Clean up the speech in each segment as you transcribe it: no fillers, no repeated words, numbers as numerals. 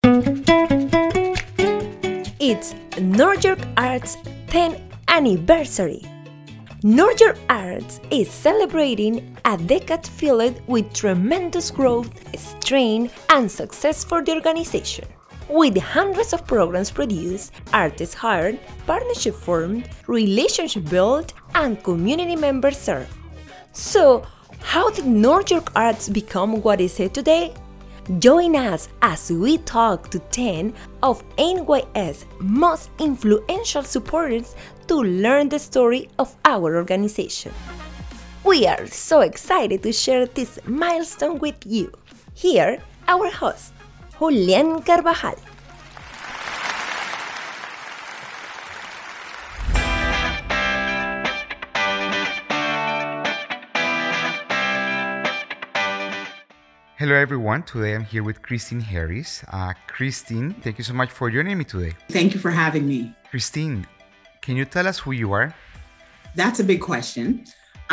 It's North York Arts' 10th anniversary. North York Arts is celebrating a decade filled with tremendous growth, strength, and success for the organization. With hundreds of programs produced, artists hired, partnership formed, relationship built, and community members served. So, how did North York Arts become what is it today? Join us as we talk to 10 of NYS's most influential supporters to learn the story of our organization. We are so excited to share this milestone with you. Here, our host, Julián Carvajal. Hello everyone, today I'm here with Christine Harris. Christine, thank you so much for joining me today. Thank you for having me. Christine, can you tell us who you are? That's a big question.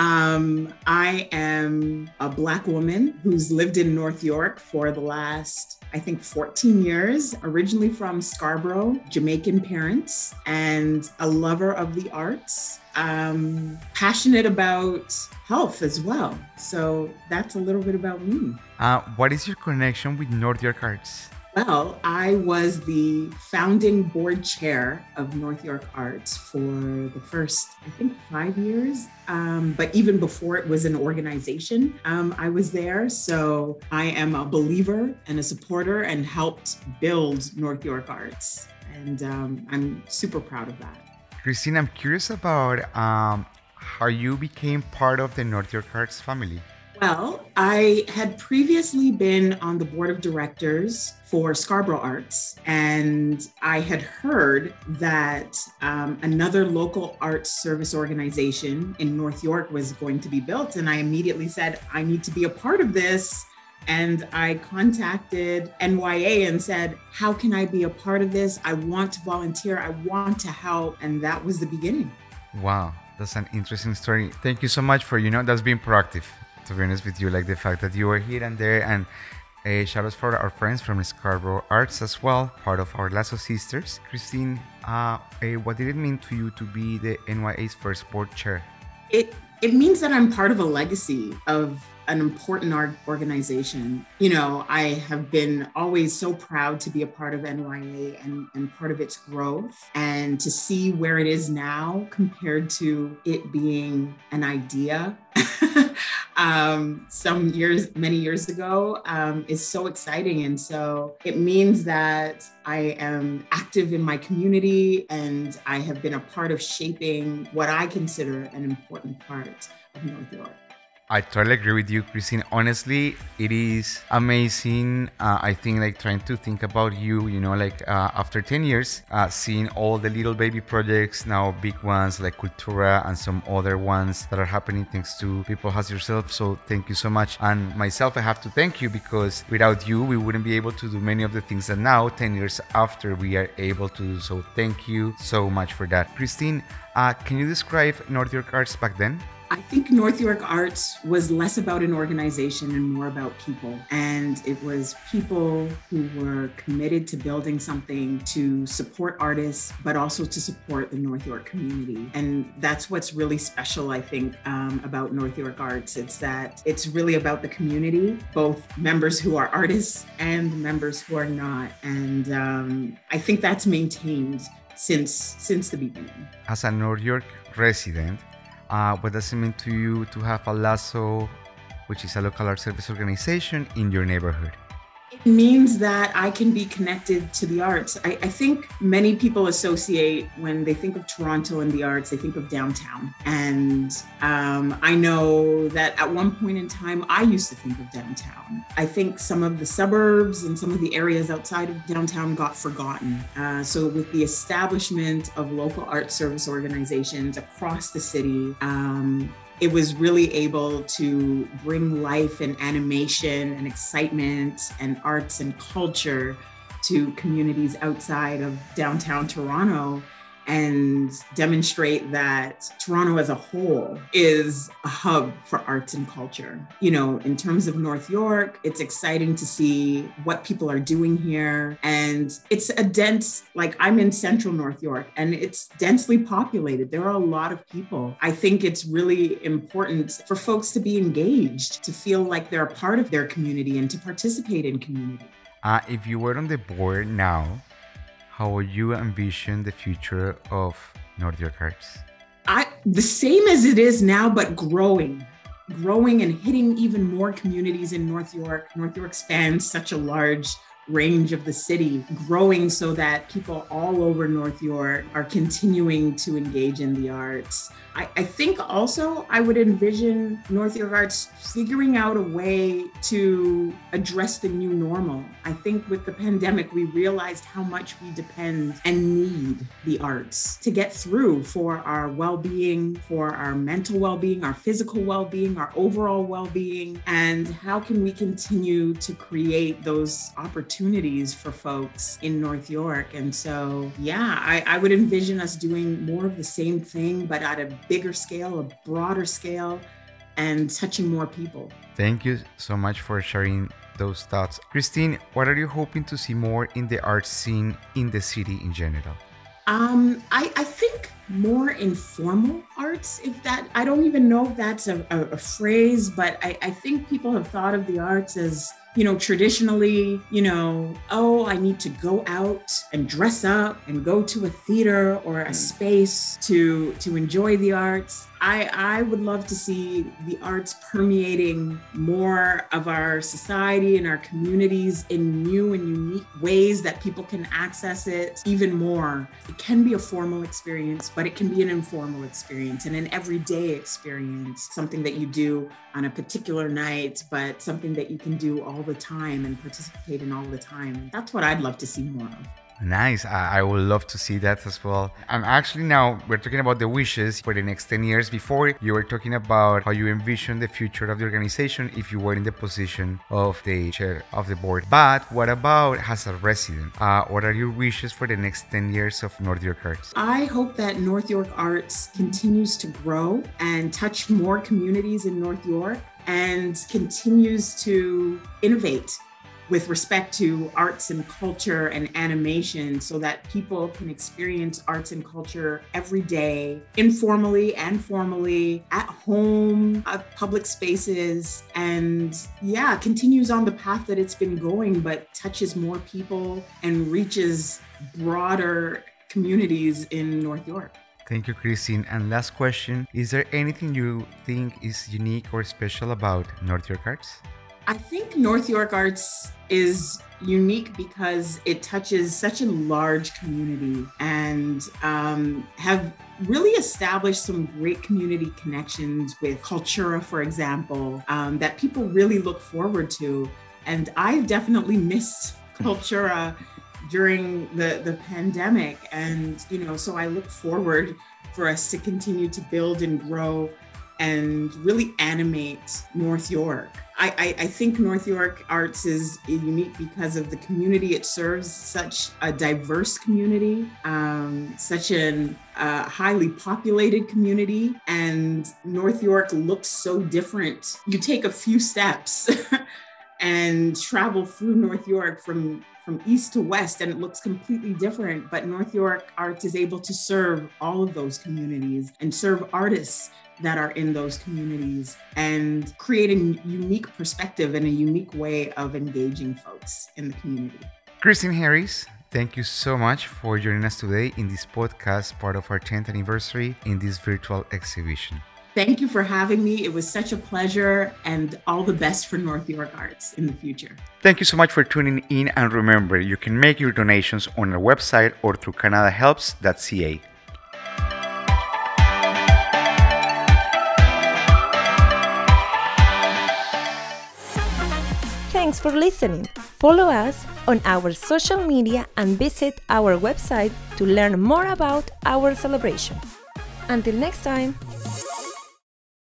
I am a Black woman who's lived in North York for the last, 14 years, originally from Scarborough, Jamaican parents, and a lover of the arts. Passionate about health as well. So that's a little bit about me. What is your connection with North York Arts? Well, I was the founding board chair of North York Arts for the first, 5 years. But even before it was an organization, I was there. So I am a believer and a supporter and helped build North York Arts. And I'm super proud of that. Christine, I'm curious about how you became part of the North York Arts family. Well, I had previously been on the board of directors for Scarborough Arts, and I had heard that another local arts service organization in North York was going to be built. And I immediately said, I need to be a part of this. And I contacted NYA and said, how can I be a part of this? I want to volunteer. I want to help. And that was the beginning. Wow, that's an interesting story. Thank you so much for, that's being proactive. To be honest with you, like the fact that you were here and there, and shout out for our friends from Scarborough Arts as well, part of our Lasso Sisters. Christine, what did it mean to you to be the NYA's first board chair? It means that I'm part of a legacy of an important organization. I have been always so proud to be a part of NYA and part of its growth, and to see where it is now compared to it being an idea many years ago is so exciting. And so it means that I am active in my community, and I have been a part of shaping what I consider an important part of North York. I totally agree with you, Christine. Honestly, it is amazing. I think trying to think about you, after 10 years, seeing all the little baby projects, now big ones like Cultura and some other ones that are happening thanks to people as yourself. So thank you so much. And myself, I have to thank you, because without you, we wouldn't be able to do many of the things that now, 10 years after, we are able to do. So thank you so much for that. Christine, can you describe North York Arts back then? I think North York Arts was less about an organization and more about people. And it was people who were committed to building something to support artists, but also to support the North York community. And that's what's really special, I think, about North York Arts. It's that it's really about the community, both members who are artists and members who are not. And I think that's maintained since the beginning. As a North York resident, what does it mean to you to have a Lasso, which is a local art service organization, in your neighborhood? It means that I can be connected to the arts. I think many people associate, when they think of Toronto and the arts, they think of downtown. And I know that at one point in time, I used to think of downtown. I think some of the suburbs and some of the areas outside of downtown got forgotten. So with the establishment of local art service organizations across the city, it was really able to bring life and animation and excitement and arts and culture to communities outside of downtown Toronto. and demonstrate that Toronto as a whole is a hub for arts and culture. You know, in terms of North York, it's exciting to see what people are doing here. And it's a dense, like I'm in central North York, and it's densely populated. There are a lot of people. I think it's really important for folks to be engaged, to feel like they're a part of their community and to participate in community. If you were on the board now, how would you envision the future of North York Arts? The same as it is now, but growing and hitting even more communities in North York. North York spans such a large range of the city, growing so that people all over North York are continuing to engage in the arts. I think also I would envision North York Arts figuring out a way to address the new normal. I think with the pandemic, we realized how much we depend and need the arts to get through for our well-being, for our mental well-being, our physical well-being, our overall well-being, and how can we continue to create those opportunities for folks in North York. And so, yeah, I would envision us doing more of the same thing, but at a bigger scale, a broader scale, and touching more people. Thank you so much for sharing those thoughts. Christine, what are you hoping to see more in the art scene in the city in general? I think more informal arts, if that, I don't even know if that's a phrase, but I think people have thought of the arts as, you know, traditionally, you know, oh, I need to go out and dress up and go to a theater or a space to enjoy the arts. I would love to see the arts permeating more of our society and our communities in new and unique ways that people can access it even more. It can be a formal experience, but it can be an informal experience and an everyday experience, something that you do on a particular night, but something that you can do all the time and participate in all the time. That's what I'd love to see more of. Nice. I would love to see that as well. And actually now we're talking about the wishes for the next 10 years. Before you were talking about how you envision the future of the organization if you were in the position of the chair of the board. But what about as a resident? What are your wishes for the next 10 years of North York Arts? I hope that North York Arts continues to grow and touch more communities in North York and continues to innovate with respect to arts and culture and animation so that people can experience arts and culture every day, informally and formally, at home, at public spaces, and yeah, continues on the path that it's been going, but touches more people and reaches broader communities in North York. Thank you, Christine. And last question, is there anything you think is unique or special about North York Arts? I think North York Arts is unique because it touches such a large community and have really established some great community connections with Cultura, for example, that people really look forward to. And I've definitely missed Cultura during the pandemic. And, you know, so I look forward for us to continue to build and grow and really animate North York. I think North York Arts is unique because of the community it serves, such a diverse community, such a highly populated community, and North York looks so different. You take a few steps and travel through North York from east to west, and it looks completely different, but North York Arts is able to serve all of those communities and serve artists that are in those communities and create a unique perspective and a unique way of engaging folks in the community. Christine Harris, thank you so much for joining us today in this podcast, part of our 10th anniversary in this virtual exhibition. Thank you for having me. It was such a pleasure, and all the best for North York Arts in the future. Thank you so much for tuning in, and remember, you can make your donations on our website or through canadahelps.ca. Thanks for listening. Follow us on our social media and visit our website to learn more about our celebration. Until next time.